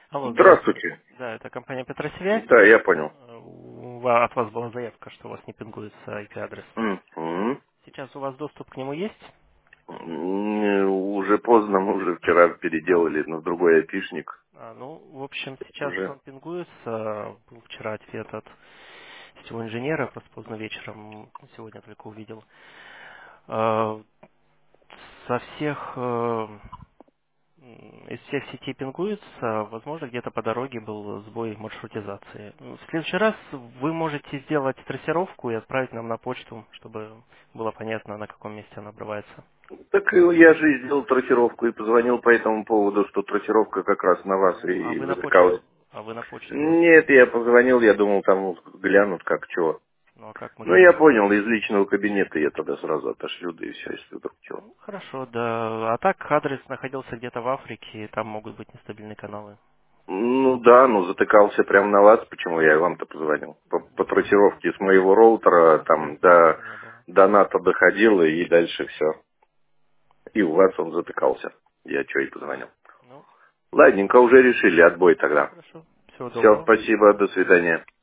Алло, здравствуйте. Здравствуйте. Да, это компания Петросвязь. Да, я понял. От вас была заявка, что у вас не пингуется IP-адрес. Мгм. Сейчас у вас доступ к нему есть? Уже поздно, мы уже вчера переделали на другой айпишник. Ну, в общем, сейчас Уже. он пингуется. Был вчера ответ от сетевого инженера, просто поздно вечером, сегодня только увидел. А, Со всех из всех сетей пингуется, возможно, где-то по дороге был сбой маршрутизации. В следующий раз вы можете сделать трассировку и отправить нам на почту, чтобы было понятно, на каком месте она обрывается. Так я же и сделал трассировку и позвонил по этому поводу, что трассировка как раз на вас Ну, и затыкалась. а вы на почту, Нет, я позвонил, я думал, там глянут, как чего. ну а как мы Ну, я глянем? понял, из личного кабинета я тогда сразу отошлю, да и все, если вдруг чего. Ну, хорошо, да. А так адрес находился где-то в Африке, и там могут быть нестабильные каналы. Ну да, ну затыкался прямо на вас, почему я и вам-то позвонил. По трассировке с моего роутера там Связи до не было. доната доходило и дальше все. И у вас он затыкался. Я что и позвонил. Ну, Ладненько, уже решили, отбой тогда. хорошо. Всего Все, доброго. спасибо, до свидания.